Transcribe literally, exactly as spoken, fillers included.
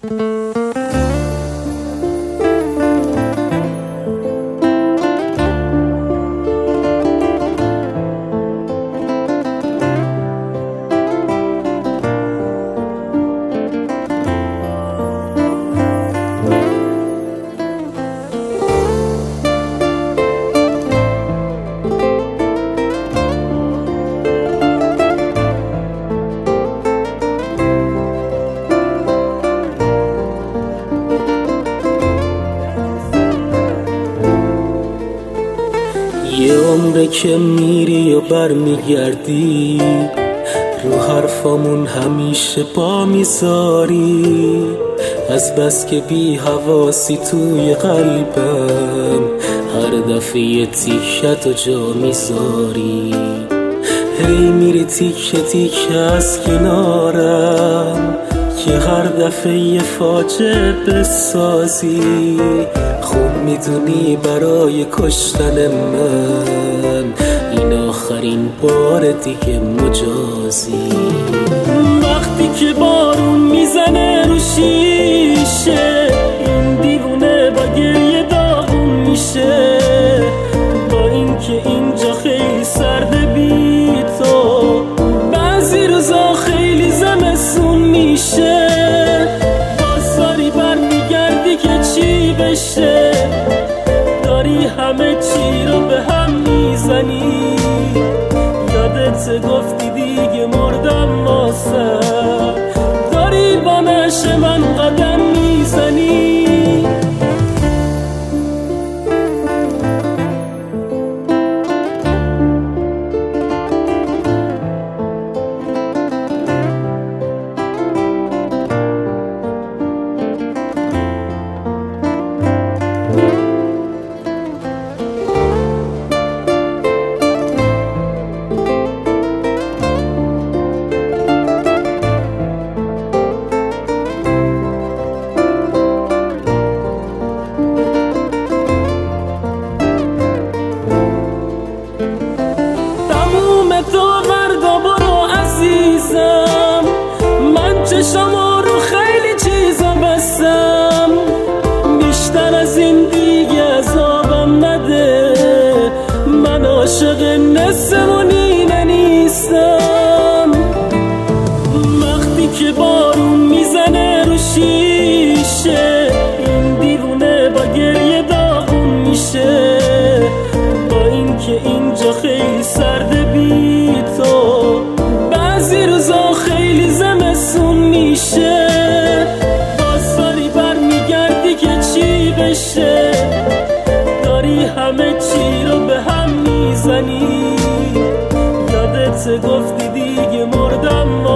یه عمره که میری و برمیگردی، رو حرفامون همیشه پا میذاری. از بس که بی حواسی توی قلبم، هر دفعه یه تیکت جا میذاری. هی میری تیکه تیکه از کنارم، که هر دفعه یه فاجعه بسازی. خوب میدونی برای کشتن من این آخرین بار دیگه مجازی. وقتی که بارون میزنه رو شیشه، این دیوونه با گریه داغون میشه. با اینکه اینجا خیلی سرده بی تو، بعضی روزا خیلی زمستون میشه. بازاری برمیگردی که چی بشه، داری همه چی رو به هم میزنی. یادت گفتی دیگه مردم واسه، داری با نشه من قدم میزنی. چشمو رو خیلی چیزا بستم، بیشتر از این دیگه عذابم نده. من عاشق نسمونینه نیستم. وقتی که بارون میزنه رو شیشه، این دیوونه با گریه داغون میشه. با اینکه اینجا خیلی سرده بی تو، بعضی روزا خیلی زمستون میشه. بازاری برمیگردی که چی بشه، داری همه چی رو به هم میزنی. یادت گفتی دیگه مردم